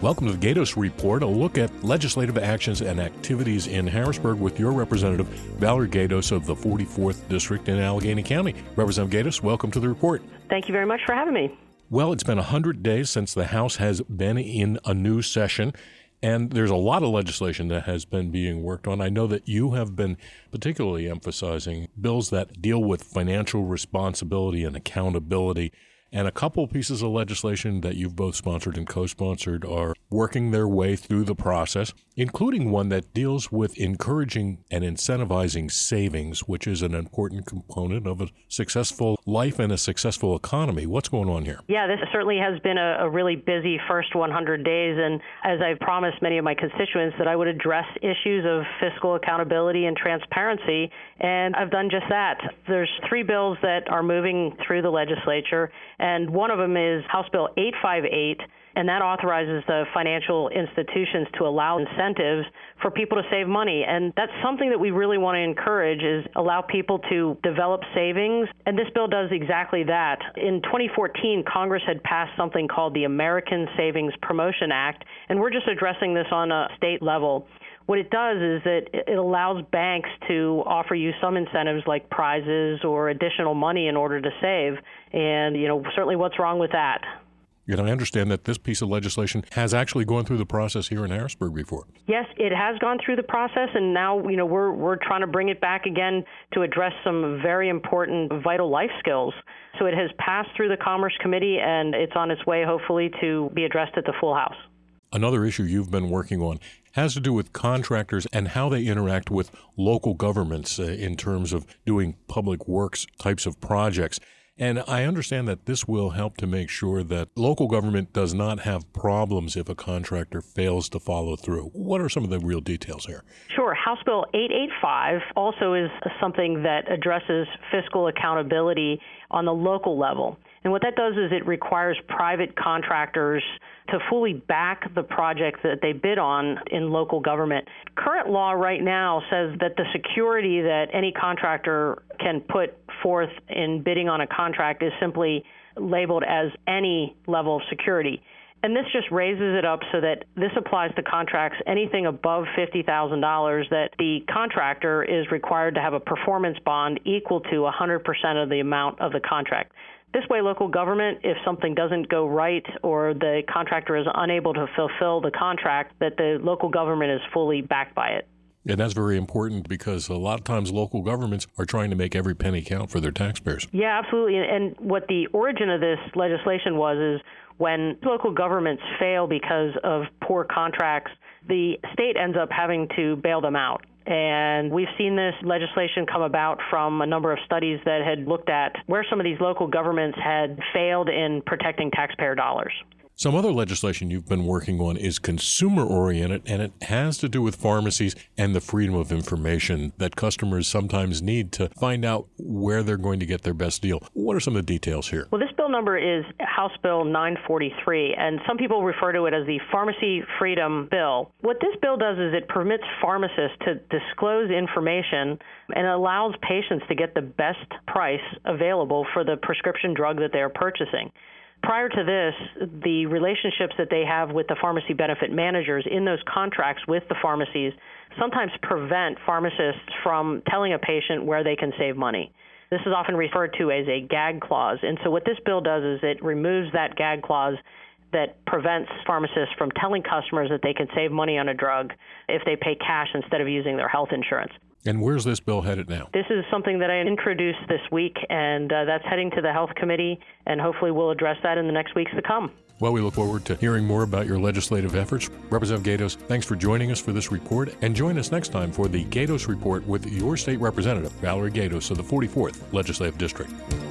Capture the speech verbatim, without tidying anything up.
Welcome to the Gatos Report, a look at legislative actions and activities in Harrisburg with your representative, Valerie Gatos of the forty-fourth District in Allegheny County. Representative Gatos, welcome to the report. Thank you very much for having me. Well, it's been one hundred days since the House has been in a new session, and there's a lot of legislation that has been being worked on. I know that you have been particularly emphasizing bills that deal with financial responsibility and accountability. And a couple pieces of legislation that you've both sponsored and co-sponsored are working their way through the process, including one that deals with encouraging and incentivizing savings, which is an important component of a successful life and a successful economy. What's going on here? Yeah, this certainly has been a, a really busy first one hundred days. And as I've promised many of my constituents that I would address issues of fiscal accountability and transparency, and I've done just that. There's three bills that are moving through the legislature, and one of them is House Bill eight fifty-eight, and that authorizes the financial institutions to allow incentives for people to save money. And that's something that we really want to encourage, is allow people to develop savings. And this bill does exactly that. In twenty fourteen, Congress had passed something called the American Savings Promotion Act, and we're just addressing this on a state level. What it does is that it allows banks to offer you some incentives like prizes or additional money in order to save. And, you know, certainly what's wrong with that? You know, I understand that this piece of legislation has actually gone through the process here in Harrisburg before. Yes, it has gone through the process, and now, you know, we're we're trying to bring it back again to address some very important vital life skills. So it has passed through the Commerce Committee, and it's on its way, hopefully, to be addressed at the full House. Another issue you've been working on has to do with contractors and how they interact with local governments uh, in terms of doing public works types of projects. And I understand that this will help to make sure that local government does not have problems if a contractor fails to follow through. What are some of the real details here? Sure. House Bill eight eighty-five also is something that addresses fiscal accountability on the local level. And what that does is it requires private contractors to fully back the projects that they bid on in local government. Current law right now says that the security that any contractor can put forth in bidding on a contract is simply labeled as any level of security. And this just raises it up so that this applies to contracts anything above fifty thousand dollars, that the contractor is required to have a performance bond equal to one hundred percent of the amount of the contract. This way, local government, if something doesn't go right or the contractor is unable to fulfill the contract, that the local government is fully backed by it. And that's very important because a lot of times local governments are trying to make every penny count for their taxpayers. Yeah, absolutely. And what the origin of this legislation was is when local governments fail because of poor contracts, the state ends up having to bail them out. And we've seen this legislation come about from a number of studies that had looked at where some of these local governments had failed in protecting taxpayer dollars. Some other legislation you've been working on is consumer-oriented, and it has to do with pharmacies and the freedom of information that customers sometimes need to find out where they're going to get their best deal. What are some of the details here? Well, this bill number is House Bill nine forty-three, and some people refer to it as the Pharmacy Freedom Bill. What this bill does is it permits pharmacists to disclose information and allows patients to get the best price available for the prescription drug that they're purchasing. Prior to this, the relationships that they have with the pharmacy benefit managers in those contracts with the pharmacies sometimes prevent pharmacists from telling a patient where they can save money. This is often referred to as a gag clause. And so what this bill does is it removes that gag clause that prevents pharmacists from telling customers that they can save money on a drug if they pay cash instead of using their health insurance. And where's this bill headed now? This is something that I introduced this week, and uh, that's heading to the Health Committee, and hopefully we'll address that in the next weeks to come. Well, we look forward to hearing more about your legislative efforts. Representative Gatos, thanks for joining us for this report, and join us next time for the Gatos Report with your state representative, Valerie Gatos of the forty-fourth Legislative District.